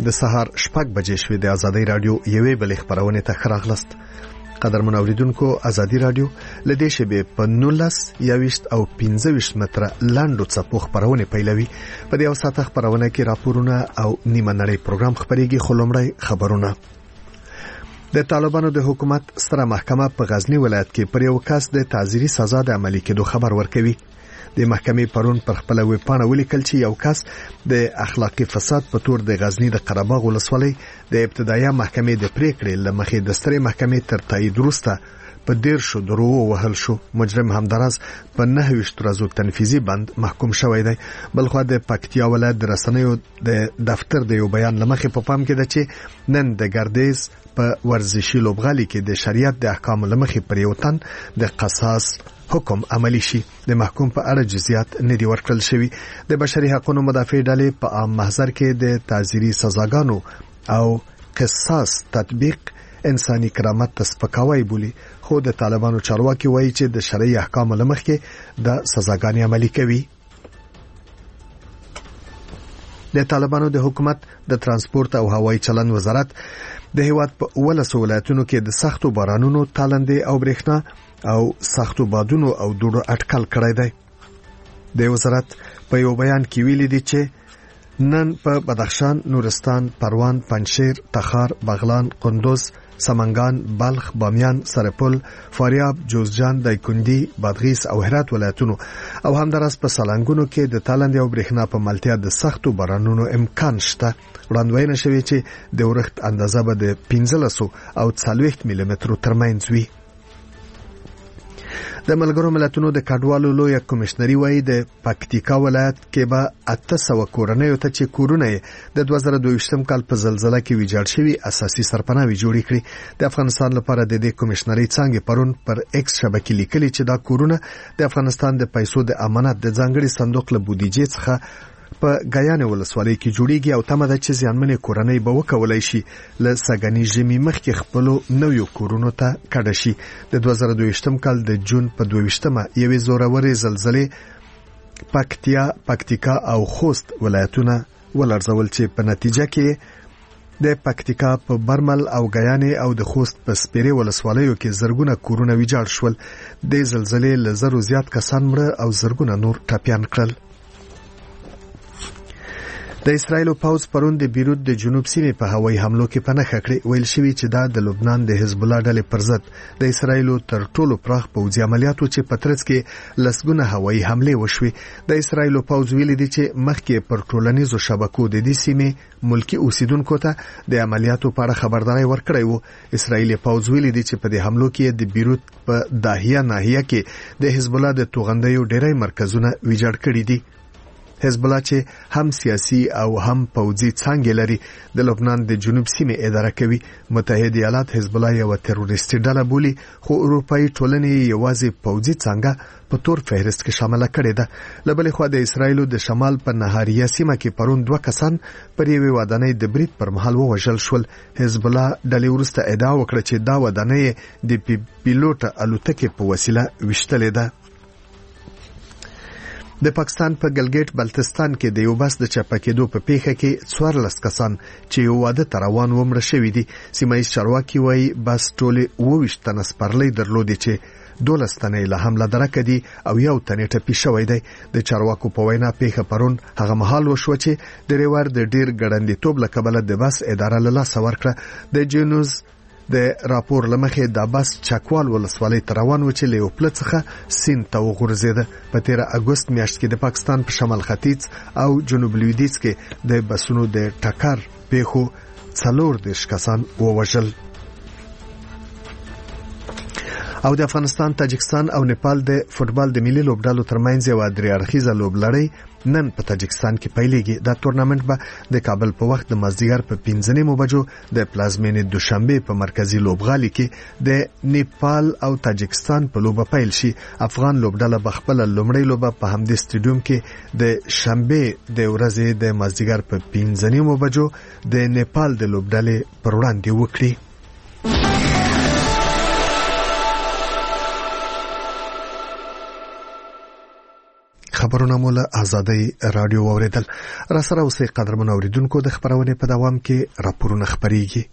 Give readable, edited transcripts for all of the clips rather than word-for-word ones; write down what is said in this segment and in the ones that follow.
د سهار 6 بجې شوې د ازادي رادیو یوې بلې خبرونه ته خراغلست. قدرمن اوریدونکو، ازادي رادیو لدې شبې په 19 او 15 متره لاندو څپو خبرونه پیلوي. په دې اوساته خبرونه کې راپورونه او نیمه نړۍ پروګرام خبريږي. خلومړی خبرونه. د طالبانو د حکومت ستره محکمه په غزنی ولایت کې پر یو کس د تعزیري سزا د عملي کېدو خبر ورکوي. د محکمې پرون پر خپل ویبپاڼه ولیکل چې یو کس د اخلاقی فساد په تور د غزنی د قرهباغ ولسوالۍ د ابتدایي محکمې د پریکړې لمخې د سترې محکمې تر تایید وروسته په 10 درو وهل شو. مجرم همدراز په 9 ورځو تنفيذي بند محکوم شوی دی. بلخو د پکتیا ولایت د رسنیو د دفتر د یو بیان لمخې په پام کې ده چې نن د ګردیز په ورزشي لوبغالي کې د شریعت د احکام لمخې پر یو تن د قصاص حکم عملی شي. د محکوم په اړه جزئیات نه دی ورکړل شوی. د بشري حقوقو مدافع ډلې په عام محضر کې د تعزیري سزاګانو او قصاص تطبیق انساني کرامت ته سپکاوی بولي، خو د طالبانو چارواکي وایي چې د شرعي احکام لمخې د سزاګانې عملي کوي. د طالبانو د حکومت د ترانسپورت او هوایي چلند وزارت د هیواد په 12 ولایتونو کې د سختو بارانونو، تالندې او برېښنا او سختو بادونو او دوړو اټکل کړی دی. د وزارت په یو بیان کې ویلي دي چې نن په بدخشان، نورستان، پروان، پنجشیر، تخار، بغلان، قندوز، سمنګان، بلخ، بامیان، سرپل، فاریاب، جوزجان، دایکنډي، بادغیس او هرات ولایتونو او همداراز په سالنګونو کې د تالند او برېښنا په ملتیا د سختو بارانونو امکان شته. وړاندوینه شوې چې د اورښت اندازه به د 15 او 40 ملي مترو ترمنځ وي. د ملګرو ملتونو د کډوالو لوی کمشنري وایي د پکتیکا ولایت کې به 800 کورنیو ته چې کورونه د 2022 کال په زلزلہ کې ویجاړ شوي اساسي سرپناوي جوړې کړي. د افغانستان لپاره د دې کمشنري څنګه پرون پر ایکس شبکې لیکلي چې دا کورونه د افغانستان د پیسو د امانت د ځانګړي صندوق له بودیجې څخه په غیانه ولسوالۍ کې جوړیږي او تمه ده چې ځانمنې کورنۍ به وکولای شي له سګنی ژمي مخکې خپل نویو کورونو ته کډه شي. د 2022 کال د جون په 22مه یوې زورورې زلزلې پکتیکا او خوست ولایتونه ولړزول چې په نتیجه کې د پکتیکا په برمل او غیانه او د خوست په سپیرې ولسوالیو کې زرګونه کورونه ویجاړ شول. د زلزلې له زرو زیات کسان مړه او زرګونه نور ټپيان کړل. د اسرایل پوځ پرون د بیروت د جنوب سیمې په هوایي حملو کې پناه کړې. ویل شوی چې دا د لبنان د حزب الله ډلې پر ضد د اسرایل تر ټولو پراخ پوځي عملیاتو چې په ترڅ کې لسګونه هوایي حملې وشوي. د اسرایل پوځ ویلي دی چې مخکې پر ټولنیزو شبکو د دې سیمې ملکی اوسیدونکو ته د عملیاتو په اړه خبرداري ورکړې وو. اسرایل پوځ ویلي دی چې په دې حملو کې د بیروت په داهیه ناحیه کې د حزب الله د توغندیو ډېری مرکزونه ویجاړ کړي دي. حزب الله چې هم سیاسي او هم پوځي څانګې لري، د لبنان د جنوب سیمې اداره کوي. متحده ایالات حزب الله یو تروریستي ډله بولي، خو اروپאי ټولنې یوازې پوځي څنګه په تور فهرست کې شامل کړي ده. لبلې خو د اسرایل د شمال په نهاریه سیمه کې پرون 2 کسان پر یوې ودانۍ د برید پر مهال ووژل شول. حزب الله ډلې ورسته ادعا وکړه چې دا ودانۍ د پیلوټ الوتکې په وسیله وشتلې ده. د پاکستان په ګلګیټ بلتستان کې د یو بس د چپه کېدو په پیښه کې 14 کسان چې یو واده ته روان و مړه شوي دي. سیمایي چارواکي وایي بس ټولې 22 تنه سپرلۍ درلودې چې 12 تنه له حمله درکه دي او یو تنه ټپي شوی دی. د چارواکو په وینا پیښه پرون هغه مهال وشو چې ډریور د ډیر ګړندیتوب له کبله د بس اداره له لاسه ورکړه. د جنوز د راپور لمخې د بس چکوال ولسوالۍ ته روان و چې له یو پل څخه سیند ته وغورځېده. په 13 اګوست میاشت کې د پاکستان په شمال ختیځ او جنوب لویدیځ کې د بسونو د ټکر پیښو 40 کسان ووژل. او د افغانستان، تاجکستان او نیپال د فوتبال د ملي لوبډالو ترمنځ یو درې اړخیزه لوبلړۍ نن په تاجکستان کې پیلېږي. دا تورنمنت به د کابل په وخت د مازدیګر په 15 بجو د پلازمینې دوشنبه په مرکزی لوبغالي کې د نیپال او تاجکستان په لوبه پیل شي. افغان لوبډله بخپل لومړی لوبه په همدې سټیډیوم کې د شنبه د ورځې د مازدیګر په 15 بجو د نیپال د لوبډلې پر وړاندې وکړي. خبرونه مو له آزادۍ رادیو اوریدل. را سره اوسې قدرمن اوریدونکو د خبرونه په دوام کې راپورونه خبريږي.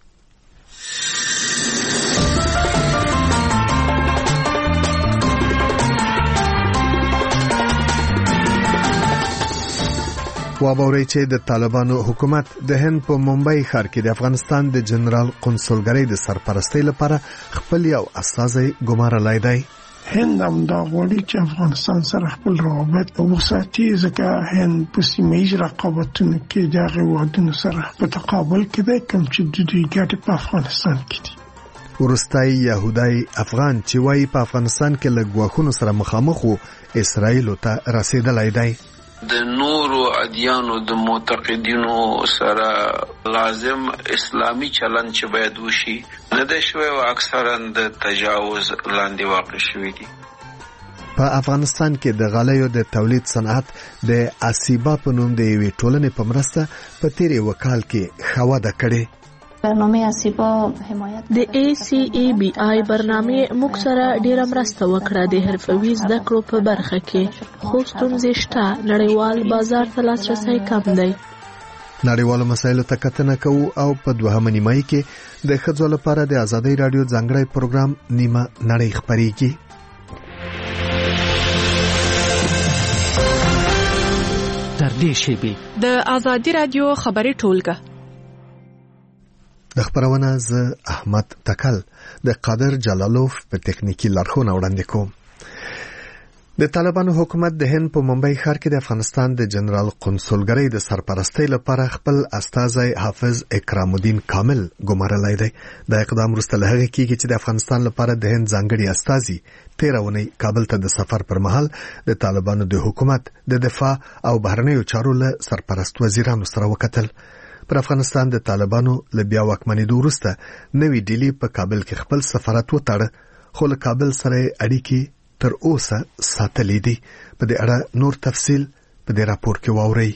وابوري چې د طالبانو حکومت د هند په ممبئی ښار کې د افغانستان د جنرال قونسلګرۍ د سرپرستۍ لپاره خپل یو استازی ګمارلای دی. هند هم دا غواړي چې افغانستان سره خپل روابط وساتي، ځکه هند په سیمه ییز رقابتونو کې د هغوی سره په تقابل کې دی، کوم چې د دوی ګټې په افغانستان کې دي. ورستای یهودای افغان چې وايي په افغانستان کې له ګواښونو سره مخامخ وو، اسرائیل ته رسیدلای دی. د نورو ادیانو د معتقدینو سره لازم اسلامی چلن چې باید وشي نه د شوی او اکثرا د تجاوز لاندې واقع شوی دي. په افغانستان کې د غالیو د تولید صنعت د اسیبا په نوم د یوې ټولنې په مرسته په تیرې وکال کې خوده کړې. برنامه اسیبا حمایت د ACABI برنامه موږ سره ډیره مرسته وکړه د حرفوي زده کړو په برخه کې، خو ستونزې شته. نړیوال بازار ته لاسرسی کم دی. نړیوالو مسایلو ته کتنه کوو او په دوهمه نیمایي کې د ښځو لپاره د آزادۍ رادیو ځانګړی پروګرام نیمه نړۍ خبريږي. تر دې شیبې د آزادۍ رادیو خبري ټولګه د خبرونه ز احمد تکل د قادر جلالوف په ټکنیکی لارښوونه وړاندې کوم. د طالبانو حکومت د هند په ممبئی ښار کې د افغانستان د جنرال قونسلګرۍ د سرپرستۍ لپاره خپل استازی حافظ اکرام الدین کامل ګمارلای دی. د اقدام وروسته له هغه کېږي چې د افغانستان لپاره د هند ځانګړي استازي 13 اونۍ کابل ته د سفر پر مهال د طالبانو د حکومت د دفاع او بهرنیو چارو له سرپرست وزیرانو سره وکتل. پر افغانستان د طالبانو له بیا واکمنېدو وروسته نوې ډیلی په کابل کې خپل سفارت وتاړه، خو له کابل سره اړیکې تر اوسه ساتلې دي. په دې اړه نور تفصیل په دې راپور کې واورئ.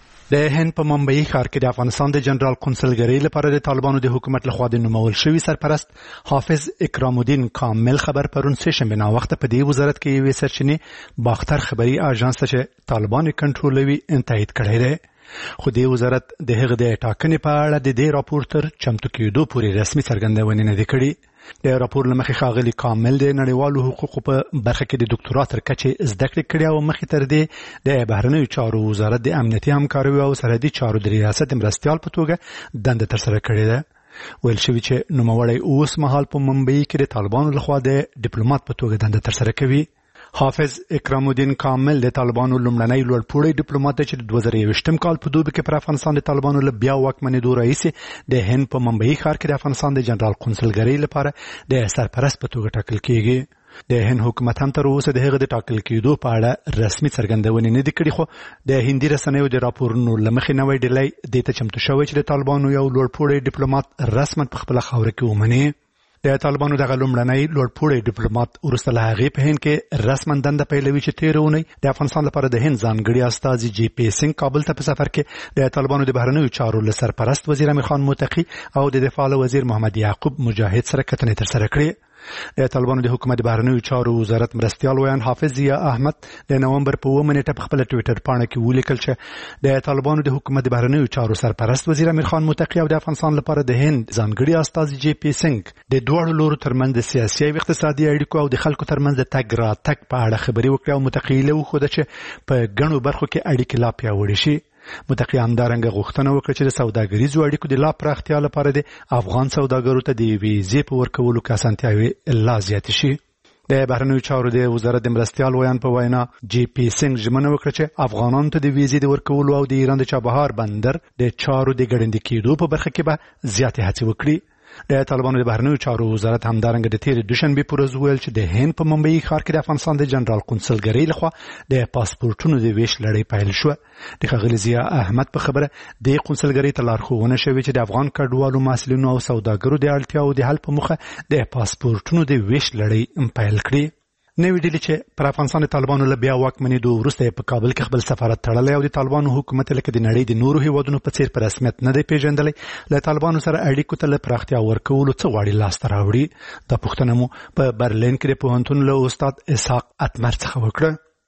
د هند په ممبئی ښار کې د افغانستان د جنرال قونسلګرۍ لپاره د طالبانو د حکومت لخوا د نومول شوی سرپرست حافظ اکرام الدین کامل خبر پرون سه شنبه نا وخت په دې وزارت کې یوې سرچینې باختر خبري اژانس ته چې طالبان کنټرولوي تایید کړی دی. خو د وزارت د هغه د ټاکنې په اړه د دې راپور تر چمتو کېدو پورې رسمي څرګندونه نه کړې. د راپور لمخې ښاغلي کامل د نړیوالو حقوقو په برخه کې د ډاکټرا تر کچې زده کړې کړې او مخې تر دې د بهرنیو چارو وزارت د امنیتي همکارۍ او سرحدي چارو د ریاست مرستیال په توګه دنده ترسره کړې ده. ویل شوی چې نوموړی اوس مهال په ممبئی کې د طالبانو لخوا د ډیپلوماټ په توګه دنده ترسره کوي. حافظ اکرام الدین کامل د طالبانو لومړنی لوړپوړی ډیپلوماټ دی چې د 2021م کال په دوبي کې پر افغانستان د طالبانو له بیا واکمنېدو راهیسې د هند په ممبئی ښار کې د افغانستان د جنرال قونسلګرۍ لپاره د سرپرست په توګه ټاکل کیږي. د هند حکومت هم تر اوسه د هغه د ټاکل کېدو په اړه رسمي څرګندونه نه دي کړې، خو د هندي رسنیو د راپورونو لمخې نوې ډلې د ته چمتو شوی چې د طالبانو یو لوړپوړی ډیپلوماټ رسما په خپل خاور کې ومني. د طالبانو دغه لومړنی لوړپوړی ډیپلوماټ وروسته له هغې په هند کې رسما دنده پیلوي چې 13 اونۍ د افغانستان لپاره د هند ځانګړي استازي جی پی سنګ کابل ته په سفر کې د طالبانو د بهرنیو چارو له سرپرست وزیر امیر خان متقي او د دفاع وزیر محمد یعقوب مجاهد سره کتنې ترسره کړې. د طالبانو د حکومت بهرنیو چارو وزارت مرستیال ویان حافظ ضیا احمد د نومبر په 9 نیټه په خپل ټوئیټر پاڼه کې ولیکل چې د طالبانو د حکومت بهرنیو چارو سرپرست وزیر امیر خان متقي او د افغانستان لپاره د هند ځانګړي استازي جی پی سنګ د دوه لورو ترمنځ د سیاسي او اقتصادي اړیکو او د خلکو ترمنځ د تګ راتګ په اړه خبري وکړي او متقي له خو د چې په ګڼو برخو کې اړیکې لا پیاوړې شي. متقي همدارنګه غوښتنه وکړه چې د سوداګریزو اړیکو د لا پراختیا لپاره د افغان سوداګرو ته د ویزې په ورکولو کې اسانتیاوې لا زیاتې شي. د بهرنیو چارو د وزارت د مرستیال ویان په وینا جی پی سنګ ژمنه وکړه چې افغانانو ته د ویزې د ورکولو او د ایران د چابهار بندر د چارو د ګړندې کېدو په برخه کې به زیاتې هڅې وکړي. د طالبانو د بهرنیو چارو وزارت همدارنګه د تیر دوشنبه پر ورځ ویل چې د هند په ممبئی ښار کې د افغانستان د جنرال قونسلګرۍ لخوا د پاسپورتونو د ویش لړۍ پیل شو. د ښاغلي ضیا احمد په خبره د قونسلګرۍ ته لارښوونه شوې چې د افغان کډوالو محصلینو او سوداګرو د اړتیاو د حل په موخه د پاسپورتونو د ویش لړۍ پیل کړي. نوې ډیلی چې پر افغانستان د طالبانو له بیا واکمنېدو وروسته په کابل کې خپل سفارت تړلی او د طالبانو حکومت لکه د نړۍ د نورو هیوادونو په څیر په رسمیت نه دی پیژندلی، له طالبانو سره اړیکو ته له پراختیا ورکولو څه غواړي لاسته راوړي. دا پوښتنه مو په برلین کې د پوهنتون له استاد اسحاق اتمر څخه وکړه.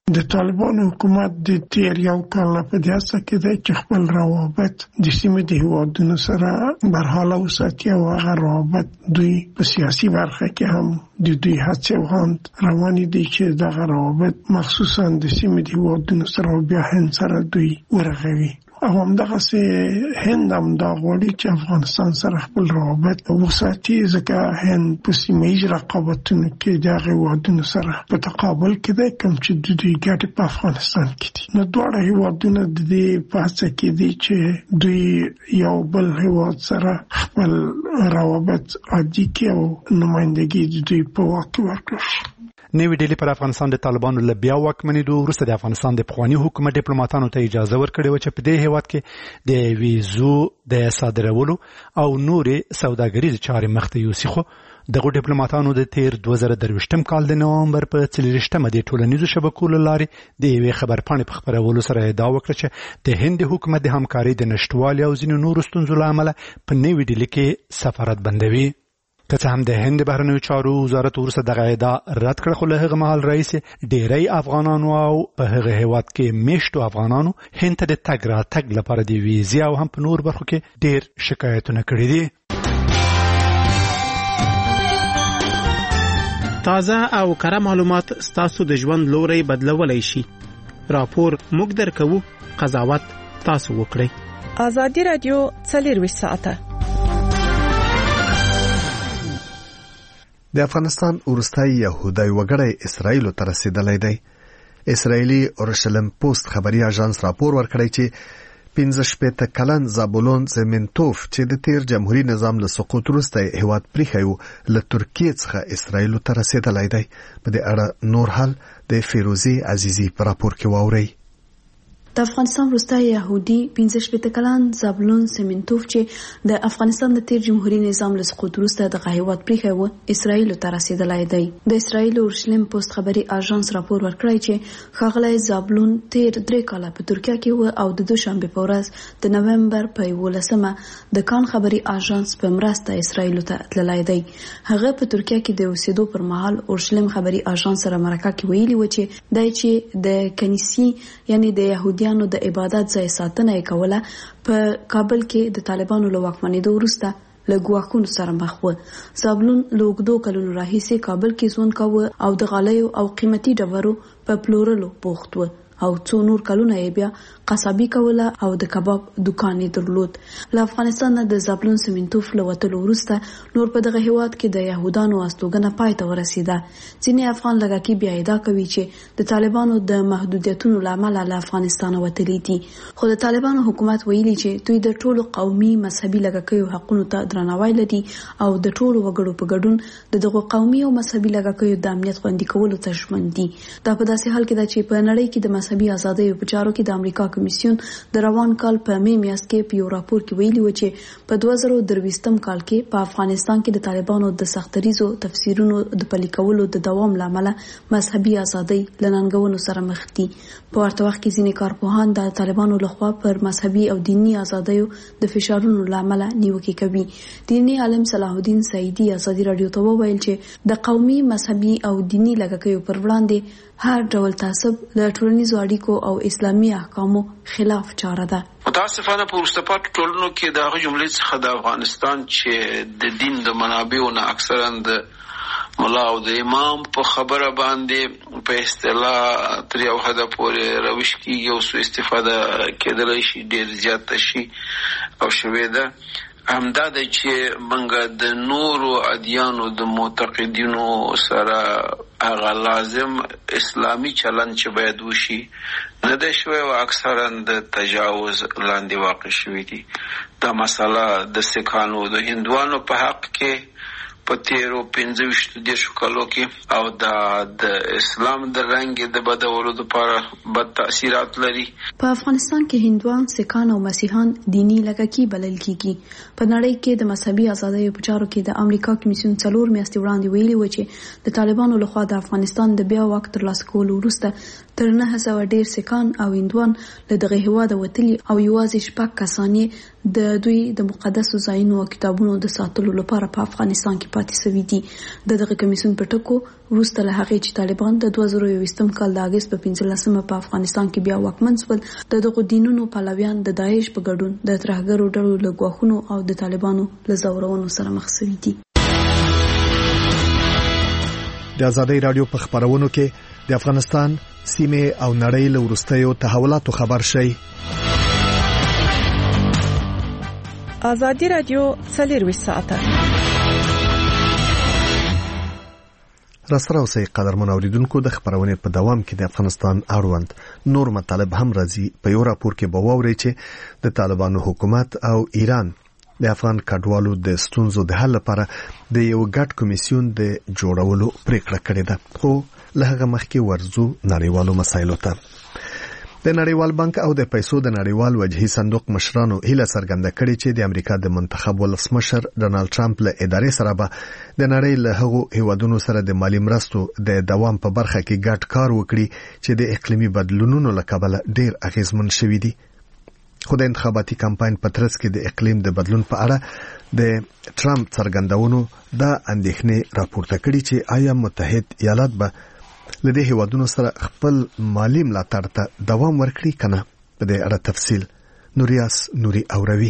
د طالبانو حکومت د تیر یو کال په داسه کې د خپل روابط د سیمې د هیوادونو سره برحاله وساتي او هغه روابط دوی په سیاسي برخه کې هم د دوی هڅې روانې دي چې دغه روابط مخصوصا د سیمې د هیوادونو سره بیا هند سره دوی ورغوي. او همدغه سه هند هم دا غواړي چې افغانستان سره خپل روابط وساتي، ځکه هند په سیمه ییز رقابتونو کې دغه هیوادونو سره په تقابل کې دی کوم چې د دوی ګټې په افغانستان کې دي. نو دواړه هیوادونه د دې په هڅه کې دي چې دوی یو بل هیواد سره خپل روابط عادي کړي او نمائندګي د دوی په واک ورکړي. نوی ډیلی پر افغانستان د طالبانو له بیا واکمنېدو وروسته د افغانستان د پخواني حکومت ډیپلوماټانو ته اجازه ورکړې وه چې په دې هیواد کې د ویزو د صادرولو او نورې سوداګریزې چارې مخته یوسي. خو دغه ډیپلوماټانو د تیر 2023 کال د نومبر په 24مه د ټولنیزو شبکو له لارې د یوې خبرپاڼې په خپرولو سره ادعا وکړه چې د هند حکومت د همکارۍ د نشتوالي او ځینو نورو ستونزو له امله په نوي ډیلي کې سفارت بندوي. که څه هم د هند بهرنیو چارو وزارت وروسته دغه ادعا رد کړه، خو له هغه مهال راهیسې ډیری افغانانو او په هغه هیواد کې میشتو افغانانو هند ته د تګ راتګ لپاره د ویزې او هم په نور برخو کې ډیر شکایتونه کړي دي. تازه او کره معلومات ستاسو د ژوند لوري بدلولای شي. راپور موږ درکوو، قضاوت تاسو وکړئ. ازادي رادیو 24 ساعته. د افغانستان ورستای يهودي وګړی اسرائیل ته رسیدلی دی. اسرائیلي اورشلیم پوسټ خبري اژانس راپور ورکړی چې 15 کلن زابولون زمنتوف چې د تیر جمهوریت نظام له سقوط وروسته هیواد پریخیو له ترکیه څخه اسرائیل ته رسیدلی دی. په دې اړه نور حال د فیروزي عزیزي په راپور کې واوري. د افغانستان وروستای يهودي 15 کلن زابلون سمنتوف چې د افغانستان د تیر جمهوریت نظام له سقوط وروسته د هیواد پریخیو اسرائیل ته رسیدلی دی. د اسرائیل اورشلیم پوسټ خبري اژانس راپور ورکړی چې ښاغلی زابلون تیر 3 کاله په ترکیه کې و او د دوشنبه په ورځ د نومبر په 11مه د کان خبري اژانس په مرسته اسرائیل ته تللی دی. هغه په ترکیه کې د اوسېدو پر مهال اورشلیم خبري اژانس سره مرکه کې ویلي و چې دای چې د کنيسي یعنی د يهودي د عبادت ځای ساتنه کوله په کابل کې د طالبانو له واکمنېدو وروسته له ګواښونو سره مخ و. زابلون له اوږدو کلونو راهیسې کابل کې ژوند کاوه او د غالیو او قیمتي ډبرو په پلورلو بوخت و او څو نور کلونه یې بیا قصابي کوله او د کباب دکان یې درلود. له افغانستان د زابلون سمنتوف له وتلو وروسته نور په دغه هیواد کې د يهودانو استوګنه پای ته ورسیده. ځینې افغان لږکي بیا ادعا کوي چې د طالبانو د محدودیتونو له امله له افغانستان وتلي دي. خو د طالبانو حکومت ویلي چې دوی د ټولو قومي مذهبي لږکیو حقونو ته درناوی لري او د ټولو وګړو په ګډون د دغو قومي او مذهبي لږکیو د امنیت خوندي کولو ته ژمن دي. دا په داسې حال کې ده چې په نړۍ کې د مذهبي ازادۍ په چارو کې د امریکا کمیسیون د روان کال په می میاشت کې په یو راپور کې ویلي و چې په 2023 کال کې په افغانستان کې د طالبانو د سختریزو تفسیرونو د پلي کولو د دوام لامل مذهبي ازادۍ لننګونو سره مخ دي. په ورته وخت کې ځینې کارپوهان د طالبانو لخوا پر مذهبي او دینی ازادیو د فشارونو لامل نیوکې کوي. دینی عالم صلاح الدین سعیدی ازادي رادیو ته وویل چې د قومي مذهبي او دینی لږکیو پر وړاندې هر ډول تعصب له ټولنیزو اړیکو او اسلامي احکامو خلاف چاره ده. متاسفانه په وروسته پاتې ټولنو کې د هغه جملې څخه د افغانستان چې د دین د منابعو نه اکثرا د ملا او د امام په خبره باندې په اصطلاح تر یو حده پورې روش کېږي او سوء استفاده کېدلی شي، ډېر زیاته شي او شوې ده. همدا ده چې موږ د نورو ادیانو د معتقدینو سره هغه لازم اسلامي چلند چې باید وشي نه ده شوی او اکثرا د تجاوز لاندې واقع شوي دي. دا مسله د سکانو د هندوانو په حق کې په تیرو 15 کالو کې او د اسلام د رنګ د بدولو لپاره بد تاثیرات لري. په افغانستان کې هندوان، سکان او مسیحان دینی لږکي بلل کیږي. په نړۍ کې د مذهبي ازادۍ په چارو کې د امریکا کمیسیون 4 میاشتې وړاندې ویلي و چې د طالبانو لخوا د افغانستان د بیا واک ترلاسه کولو وروسته تر 900 ډیر سکان او هندوان له دغه هیواده وتلي او یوازې 6 کسان د دوی د مقدسو ځایونو او کتابونو د ساتلو لپاره په افغانستان کې پاتې شوي دي. دغه کمیسیون په ټکو وروسته له هغې چې طالبان د 2021 کال د اگست په 15 په افغانستان کې بیا واکمن شول، دغه دینونو پلویان د داعش په ګډون د ترهګرو ډلو له ګواښونو او د طالبانو له ځورونو سره مخ شوي دي. د ازادي رادیو په خبرونو کې د افغانستان سیمه او نړۍ له وروستیو تحولاتو خبر شي. ازادي رادیو 24 ساعته راسره اوسئ قدرمن اوریدونکو. د خبرونې په دوام کې د افغانستان اړوند نور مطالب هم راځي. په یو راپور کې به واورئ چې د طالبانو حکومت او ایران د افغان کډوالو د ستونزو د حل لپاره د یو ګډ کمیسیون د جوړولو پریکړه کړې ده. خو له هغه مخکې ورزو نړیوالو مسایلو ته. د نړیوال بانک او د پیسو د نړیوال وجهي صندوق مشرانو هیله څرګنده کړې چې د امریکا د منتخب ولسمشر ډونالد ټرمپ له ادارې سره به د نړۍ له هغو هیوادونو سره د مالی مرستو د دوام په برخه کې ګډ کار وکړي چې د اقلیمي بدلونونو له کبله ډیر اغیزمن شوي دي. خو د انتخاباتي کمپاین په ترڅ کې د اقلیم د بدلون په اړه د ټرمپ څرګندونو د اندېښنې راپورته کړي چې آیا متحد ایالات به لدې هیوادونو سره خپل مالی ملاتړ ته دوام ورکړي کنه. په دې اړه تفصیل نوریاس نوري اوروي.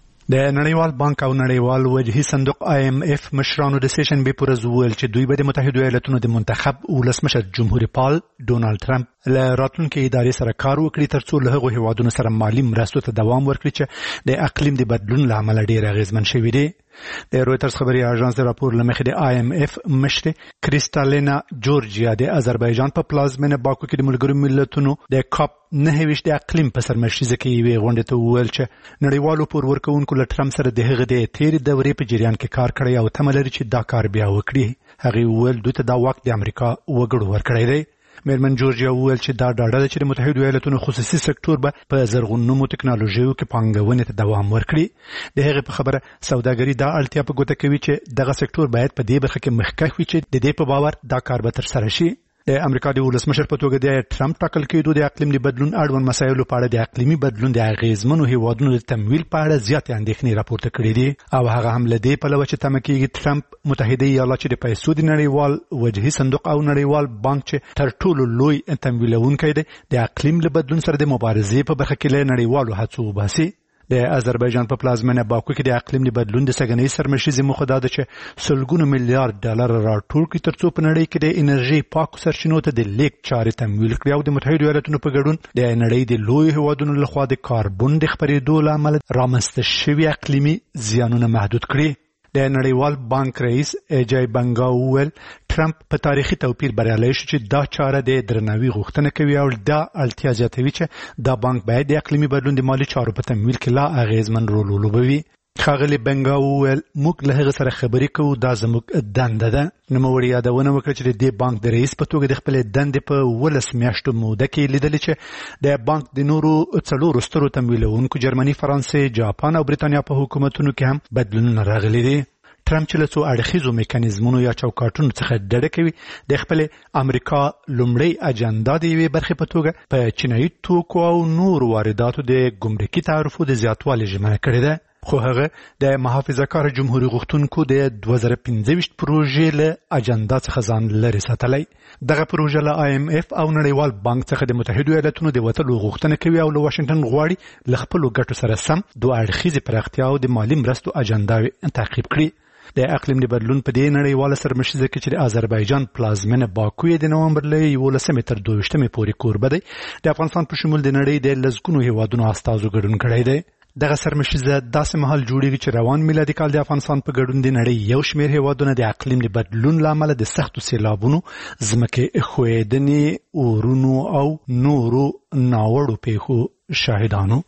د نړیوال بانک او نړیوال وجهي صندوق IMF مشرانو د سیشن به پر زوول چې دوی به د متحده ایالاتونو د منتخب ولسمشر جمهوریت پال ډونالد ټرمپ له راتلونکي ادارې سره کار وکړي ترڅو له هغو هیوادونو سره مالی مرستو ته دوام ورکړي چې د اقلیم د بدلون له امله ډیر اغیزمن شوي دي. د رويټرز خبري اژانس د راپور لمخې د IMF مشر کریستالینا جورجیا د آذربایجان په پلازمینه باکو کې د ملګرو ملتونو د کاپ 9 د اقلیم په سرمشيزه کې وی غونډه ته وویل چې نړیوالو پور ورکوونکو له ټرمپ سره د هغه د تیر دورې په جریان کې کار کړی او تمه لري چې دا کار بیا وکړي. هغه وویل دوی ته دا وخت د امریکا وګړو ورکړی دی. میرمن جورجیا وویل چې دا ډاډه ده چې د متحده ایالاتونو خصوصي سکتور به په زرغونو ټکنالوژیو کې پانګونې ته دوام ورکړي. د هغه په خبره سوداګري دا اړتیا په ګوته کوي چې دغه سکتور باید په دې برخه کې مخکښ وي چې د دې په باور دا کار به تر سره شي. د امریکا د ولسمشر په توګه د ټرمپ ټاکل کېدو د اقلیم د بدلون اړوند مسایلو په اړه د اقلیمي بدلون د اغیزمنو هیوادونو د تمویل په اړه زیاتې اندېښنې راپورته کړې دي او هغه هم له دې پلوه چې تمه کېږي ټرمپ متحده ایالات چې د پیسو د نړیوال وجهي صندوق او نړیوال بانک چې تر ټولو لوی تمویلونکی دی د اقلیم له بدلون سره د مبارزې په برخه کې له نړیوالو هڅو وباسي. د آذربایجان په پلازمینه باکو کې د اقلیم د بدلون د سګنۍ سرمشيزې موخه ده چې سلګونو میلیارډ ډالر راټول کړي ترڅو په نړۍ کې د انرژي پاکو سرچینو ته د لیک چارې تمویل کړي او د متحده ایالاتونو په ګډون د نړۍ د لوی هیوادونو لخوا د کاربن د خپرېدو له امله رامنځته شوي اقلیمي زیانونه محدود کړي. د نړیوال بانک رئیس ایجای بنگا وویل ټرمپ په تاریخي توپیر بریالی شو چې دا چاره د درناوي غوښتنه کوي او دا اړتیا زیاتوي چې دا بانک باید د اقلیمي بدلون د مالی چارو په تمویل کې لا اغیزمن رول ولوبوي. ښاغلي بنگا وویل موږ له هغه سره خبرې کوو، دا زموږ دنده ده. نوموړي یادونه وکړه چې د دې بانک د رئیس په توګه د خپلې دندې په 12 میاشتو موده کې لیدلې چې د بانک د نورو څلورو سترو تمویلونکو جرمني، فرانسې، جاپان او بریتانیا په حکومتونو کې هم بدلونونه راغلي دي. ټرمپ چې له څو اړخیزو میکانیزمونو یا چوکاټونو څخه ډډه کوي د خپل امریکا لومړی اجنډا د یوې برخې په توګه په چینایي توکو او نور وارداتو د ګمرکي تعرفو د زیاتوالي ژمنه کړې ده. خو هغه د محافظه‌کار جمهوریت غوښتونکو د 2015 پروژې له اجنډا څخه ځان لرې ساتلی. دغه پروژه له IMF او نړیوال بانک څخه د متحده ایالاتونو د وتلو غوښتنه کوي او له واشنگټن غواړي له خپلو ګټو سره سم دوه اړخیزې پراختیا او د مالی مرستو اجنډا تعقیب کړي. د اقلیم د بدلون په دې نړیواله سرمشيزه کې چې د آذربایجان پلازمینه باکو د نومبر له 11 تر 22 پورې کوربه دی د افغانستان په شمول د نړۍ د لزګونو هیوادونو استازو ګډون کړی دی. دغه سرمشيزه داسې مهال جوړیږي چې روان میلادي کال د افغانستان په ګډون د نړۍ یو شمېر هیوادونه د اقلیم د بدلون له امله د سختو سیلابونو، ځمکې ښویدنې، اورونو او نورو ناوړو پیښو شاهدانو.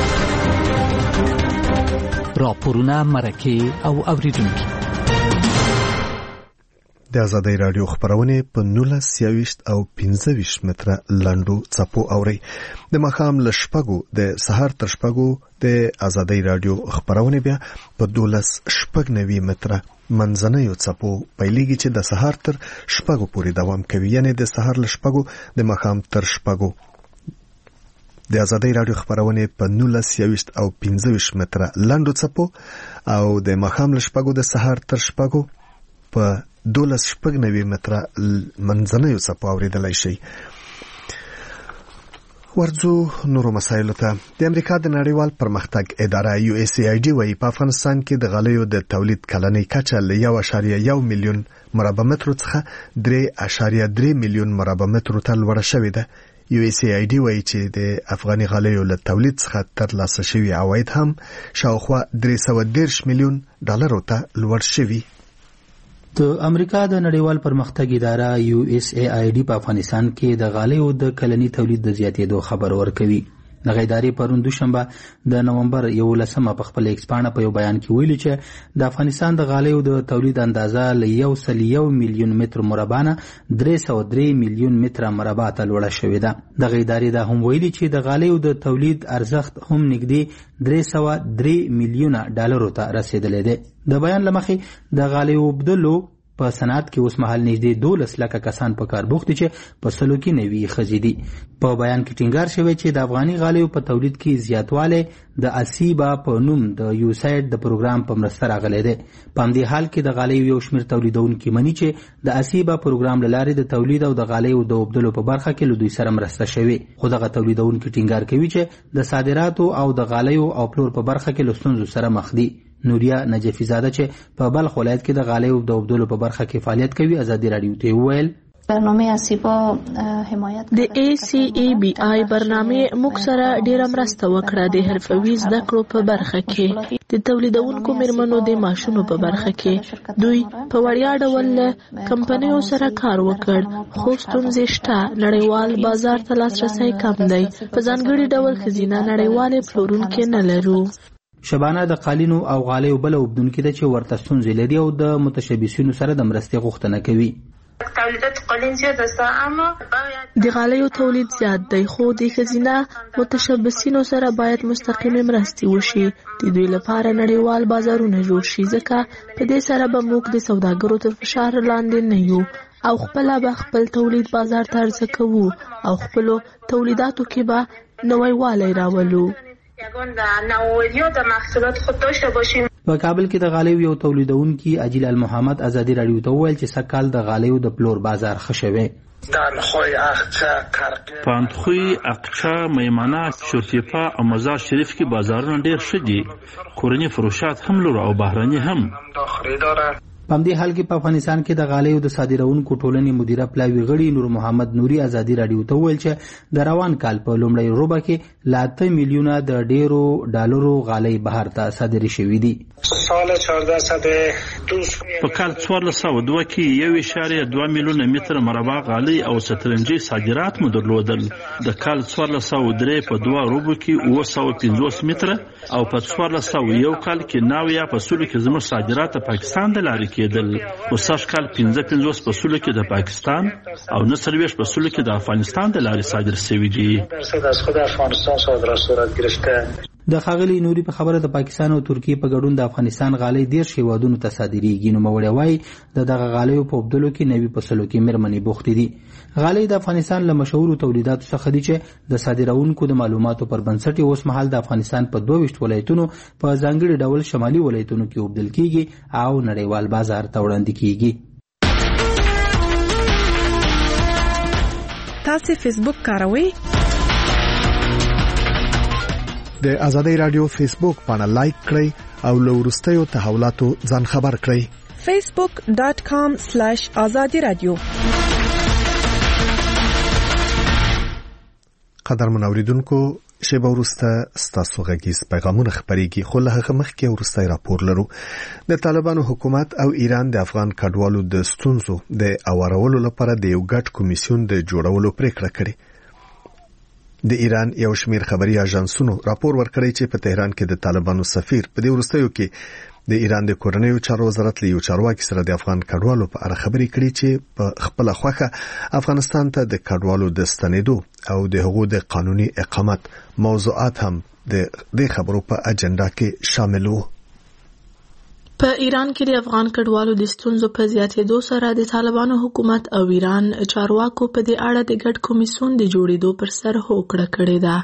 راپورونه، مرکې او اوریدونکي د ازادي رادیو خبرونه په 19 او 15 متره لاندو چپو اوري. د مخام لشپګو د سحر تر شپګو د ازادي رادیو خبرونه بیا په 12 متره منځنیو چپو پیلېږي چې د سحر تر شپګو پورې دوام کوي، یعنی د سحر لشپګو د مخام تر شپګو د ازادي رادیو خبرونه په 19 او 15 متره لاندو څپو او د مخام لشپګو د سحر تر شپګو په 12 متره منځنیو څپو اوریدلای شي. ورځو نورو مسایلو ته. د امریکا د نړیوال پرمختګ اداره USAID وايي په افغانستان کې د غالیو د تولید کلنۍ کچه له 1.1 میلیون مربع مترو څخه 3.3 میلیون مربع مترو ته لوړه شوې ده. USAID وايي چې د افغاني غالیو له تولید څخه ترلاسه شوي عواید هم شاوخوا 310 میلیون ډالرو ته لوړ شوي. د امریکا د نړیوال پرمختګ اداره USAID په افغانستان کې د غالیو د کلني تولید د زیاتېدو خبر ورکوي. د غیداري پرون دوشنبه د نومبر 11 په خپل ایکسپانه په یو بیان کې ویلي چې د افغانستان د غالیو د تولید اندازه له 1.1 میلیون متر مربع نه 303 میلیون متر مربع ته لوړه شوې ده. د غیداري دا هم ویلي چې د غالیو د تولید ارزښت هم نږدې 303 میلیون ډالرو ته رسیدلی دی. د بیان لمخې د غالیو بدلو په صنعت کې اوس مهال نږدې 12 لکه کسان په کار بوخت دي چې په سلو کې نوي ښځې دي. په بیان کې ټینګار شوی چې د افغاني غالیو په تولید کې زیاتوالی د اسیبا په نوم د USAID د پروګرام په مرسته راغلی دی. په همدې حال کې د غالیو یو شمېر تولیدونکي مني چې د اسیبا پروګرام له لارې د تولید او د غالیو د اوبدلو په برخه کې له دوی سره مرسته شوې. خو دغه تولیدونکي ټینګار کوي چې د صادراتو او د غالیو او پلور په برخه کې له ستونزو سره مخ دي. نوریا نجفی زاده چې په بلخ ولایت کې د غالیو د اوبدلو په برخه کې فعالیت کوي ازادي رادیو ته وویل برنامه اسیبا حمایت د ACABI برنامه موږ سره ډیره مرسته وکړه د حرفوي زده کړو په برخه کې. د تولیدونکو میرمنو د معاشونو په برخه کې دوی په وړیا ډول کمپنیو سره کار وکړ، خو ستونزې شته. نړیوال بازار ته لاسرسی کم دی. په ځانګړي ډول ښځینه نړیوالې پلورونکي نه لرو. شبانه د قالینو او غالیو بل وبدونکو ده چې ورته ستونزې لري او د متشبثینو سره د مرستې غوښتنه کوي. د غالیو تولید زیات دی، خو د ښځینه متشبثینو سره باید مستقیمه مرستې وشي. د دوی لپاره نړیوال بازارونه جوړ شي، ځکه په دې سره به موږ د سوداګرو تر فشار لاندې نه یو او خپل به خپل تولید بازار ته عرضه کوو او خپل تولیداتو کې به نوی والی راولو. په کابل کې د غالیو یو تولیدونکي اجیل المحمد ازادي رادیو ته وویل چې سکهال د غالیو د پلور بازار ښه شوی. په اندخوی، اقچه، میمنه، چورتیپا او مزار شریف کې بازارونه ډېر ښه دي. کورني فروشات هم لرو او بهرني هم. په همدې حال کې په افغانستان کې د غالیو د صادرونکو ټولنې مدیره پلاوي غړي نور محمد نوري ازادي رادیو ته وویل چې د روان کال په لومړۍ ربع کې 8 میلیونه د ډیرو ډالرو غالۍ بهر ته صادرې شوې دي. په کال 1402 کې 1.2 میلیونه متر مربع غالۍ او سترنجي صادرات مو درلودل. د کال 1403 په 2 ربع کې 950 متر او په 1401 کال کې 9 فاصله کې زموږ صادرات پاکستان د لارې کېدل. او سږ کال 55 فاصله کې د پاکستان او 39 فاصله کې د افغانستان د لارې صادر شوي دي. د ښاغلي نوري په خبره د پاکستان او ترکیه په ګډون د افغانستان غالۍ 10 هیوادونو ته صادریږي. نو موړی وایي د دغه غالیو په اوبدلو کې نوي فصلو کې میرمنې بوختې دي. غالۍ د افغانستان له مشهورو تولیداتو څخه دي چې د صادرونکو د معلوماتو پر بنسټ اوس مهال د افغانستان په 22 ولایتونو په ځانګړي ډول شمالي ولایتونو کې اوبدل کیږي او نړیوال بازار ته وړاندې کیږي. تاسو فیسبوک کاروئ؟ د ازادي رادیو فیسبوک پاڼه لایک کړئ او له وروستیو تحولاتو ځان خبر کړئ. facebook.com/azadiradio. قدرمن اوریدونکو، شیبه وروسته ستاسو غږیز پیغامونه خپرېږي، خو له هغه مخکې وروستی راپور لرو. د طالبانو حکومت او ایران د افغان کډوالو د ستونزو د اوارولو لپاره د یو ګډ کمیسیون د جوړولو پریکړه کړې. د ایران یو شمېر خبري اژانسونو راپور ورکړی چې په تهران کې د طالبانو سفیر په دې وروستیو کې د ایران د کورنیو چارو وزارت له یو چارواکي سره د افغان کډوالو په اړه خبرې کړې چې په خپل خوخه افغانستان ته د کډوالو د ستنېدو او د حقوقو د قانوني اقامت موضوعات هم د خبرو په اجنډا کې شامل وو. په ایران کې د افغان کډوالو د ستونزو په زیاتېدو سره د طالبانو حکومت او ایران چارواکو په دې اړه د ګډ کمیسیون د جوړېدو پر سر هوکړه کړې ده.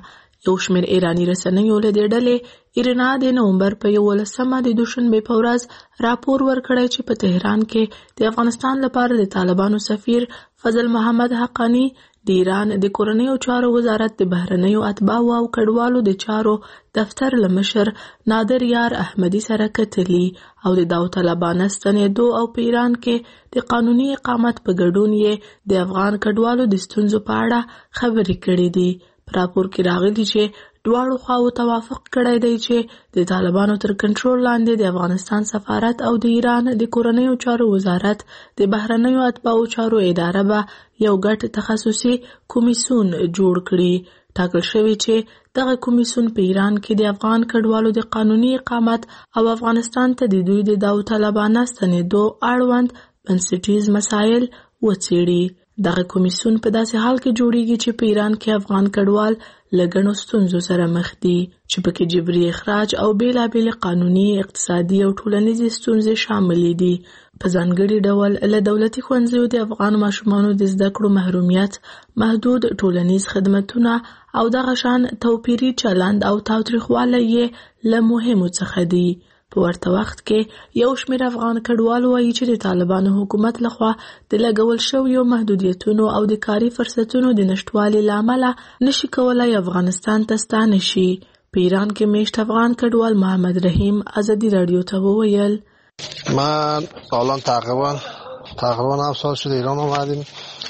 یو شمېر ایراني رسنیو له دې ډلې ایرنا د نومبر په 11مه د دوشنبې په ورځ راپور ورکړی چې په تهران کې د افغانستان لپاره د طالبانو سفیر فضل محمد حقانی د ایران د کورنیو چارو وزارت د بهرنیو اتباعو او کډوالو د چارو دفتر له مشر نادر یار احمدي سره کتلي او د داوطلبانه ستنېدو او په ایران کې د قانوني اقامت په ګډون یې د افغان کډوالو د ستونزو په اړه خبرې کړې دي. په راپور کې راغلي چې دواړو خواو توافق کړی دی چې د طالبانو تر کنټرول لاندې د افغانستان سفارت او د ایران د کورنیو چارو وزارت د بهرنیو اتباعو چارو اداره به یو ګډ تخصصي کمیسیون جوړ کړي. ټاکل شوی چې دغه کمیسیون په ایران کې د افغان کډوالو د قانوني اقامت او افغانستان ته د دوی د داوطلبانه ستنېدو اړوند بنسټیز مسایل وڅېړي. دغه کمیسیون په داسې حال کې جوړیږي چې په ایران کې افغان کډوال له ګڼو ستونزو سره مخ دي چې پکې جبري اخراج او بېلابېلې قانوني، اقتصادي او ټولنیزې ستونزې شاملې دي. په ځانګړي ډول له دولتي ښوونځیو د افغان ماشومانو د زده کړو محرومیت، محدود ټولنیز خدمتونه او دغه شان توپیري چلند او تاوتریخوالی یې له مهمو څخه دي. په ورته وخت کې یو شمېر افغان کډوال وایي چې د طالبانو حکومت لخوا د لګول شویو محدودیتونو او د کاري فرصتونو د نشټوالي له امله نشي کولای افغانستان ته ستانه شي. په ایران کې میشت افغان کډوال محمد رحیم ازادي رادیو ته وویل: من الان تقریبا 7 سال شده ایران اومدیم.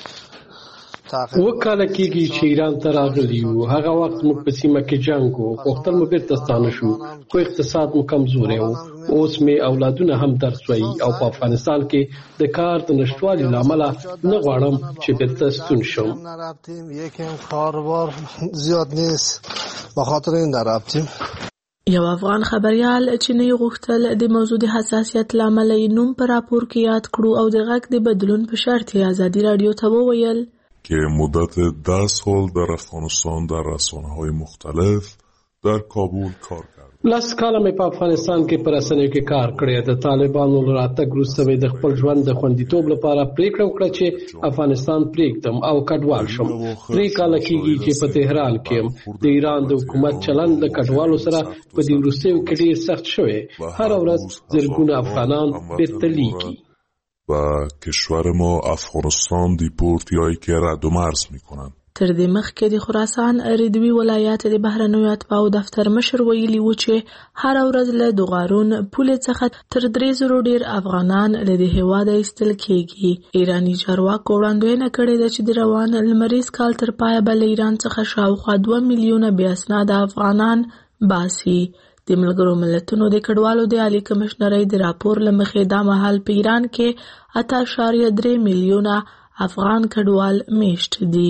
وکاله کېږي چې ایران ته راغلي یو. هغه وخت موږ په سیمه کې جنګ و، غوښتل مو بیرته ستانه شو، خو اقتصاد مو کمزوری و. اوس مې اولادونه هم درس وایي او په افغانستان کې د کار د نشتوالي له امله نه غواړم چې بیرته ستون شم. یکم کاروبار زیاد نیست، به خاطر این نرفتیم. یو افغان خبريال چې نه غوښتل د موضوع د حساسیت له امله یې نوم په راپور کې یاد کړو او د غږ د بدلون په شرط یې ازادي رادیو ته وویل که مدت 10 سال در افغانستان در رسانه‌های مختلف در کابل کار کرد. لاس کاله مې په افغانستان کې پر رسنیو کې کار کړی. د طالبانو له راتګ وروسته مې د خپل ژوند د خوندیتوب لپاره پریکړه وکړه چې افغانستان پرېږدم او کډوال شم. 3 کاله کېږي چې په تهران کې یم. د ایران د حکومت چلند د کډوالو سره په دې وروستیو کې ډېر سخت شوی. هر ورځ زرګونه افغانان بیرته لیږي. و کشور ما افغانستان دیپورتیایی که رد و مرز میکنن. تر دې مخکې د خراسان ردوي ولایت د بهرنیو اتباعو دفتر مشر ویلي و چې هر ورځ له دوغارون پولې څخه تر 300 ډیر افغانان له دې هیواده ایستل کېږي. ایراني چارواکو وړاندوینه کړې ده چې د روان لمریز کال تر پایه به له ایران څخه شاوخوا 2 میلیونه بې اسناده افغانان باسي. د ملګرو ملتونو د کډوالو د عالی کمشنرۍ د راپور له مخې دا مهال په ایران کې 8.3 میلیونه افغان کډوال میشت دي.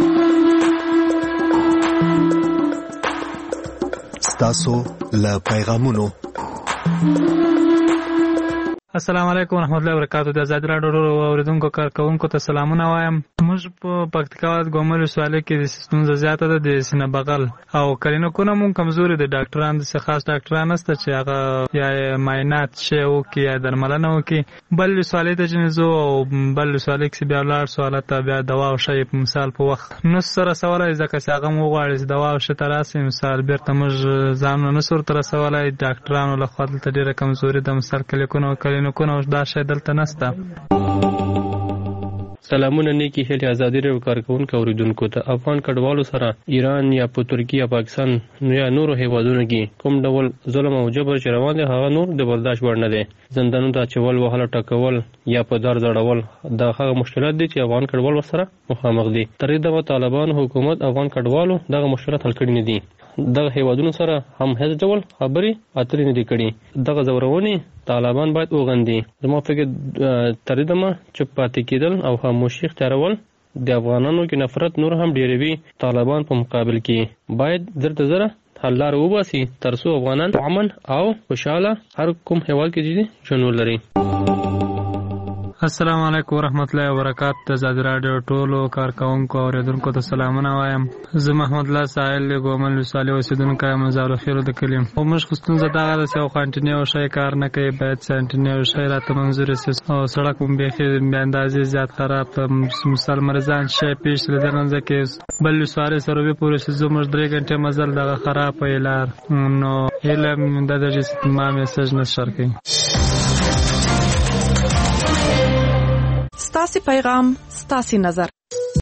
ستاسو له پیغامونو. السلام علیکم ورحمۃ اللہ وبرکاتہ. د آزاد راډیو اوریدونکو کارکونکو ته سلامونه وایم. موږ په پکتیکا ګومل ولسوالۍ کې د ستونزه زیاته ده د سینه بغل او کلینیکونه مونږ کمزوري دي. ډاکټران د خاص ډاکټران نشته چې هغه یا معاینات شي او کې یا درملنه وکي. بل ولسوالۍ ته جنزو او بل ولسوالۍ کې بیا لاړ سوالات بیا دوا او شی په مثال په وخت نو سره سوالای ځکه چې هغه مو غواړي دوا او شی تراسي مثال بیرته موږ ځان نه سر تر سوالای ډاکټرانو له خوا ته ډیره کمزوري ده. مثال کلینیکونه دا شی دلته نشته. سلامونه نیکی هلي ازادي راډیو کارکونکو اوریدونکو ته. افغان کډوالو سره ایران یا په ترکیه یا پاکستان یا نورو هیوادونو کې کوم ډول ظلم او جبر چې روان دي هغه نور د برداشت وړ نه دي. زندانونو ته اچول، وهل، ټکول یا په دار ځړول دا هغه مشکلات دي چې افغان کډوال ورسره مخامخ دي. تر دې د طالبان حکومت افغان کډوالو دغه مشکلات حل کړي نه دي. دغه هیوادونو سره هم هیڅ ډول خبري اترې نه دي کړي. دغه زورونی طالبان باید وغندي. زما فکر تر دې دمه چې پاتې کېدل او خاموشي اختیارول د افغانانو کې نفرت نور هم ډیروي. طالبان په مقابل کې باید زره حل لار وباسي ترڅو افغانان امن او خوشاله هر کوم هیواد کې ژوند ولري. السلام علیکم ورحمت الله وبرکاتہ. د آزاد رادیو ټولو کارکونکو او اوریدونکو ته سلامونه وایم. زه محمد الله سائل ګومل وساله اوسیدونکو یم مزار خیر د کلیم. موږ خصوصا زداغه د سیو کانټینیو شای کار نه کوي باید سنټینیو شای راته منظور سي او سړک هم به اندازې زیات خراب مثال مرزان شای پیش لدرنځ کې بل سواره سروي پورې زموږ 3 غنټه مزل دغه خراب ویلار نو علم د دې ما میسج نشر کوي. ستاسو پیغام ستاسو نظر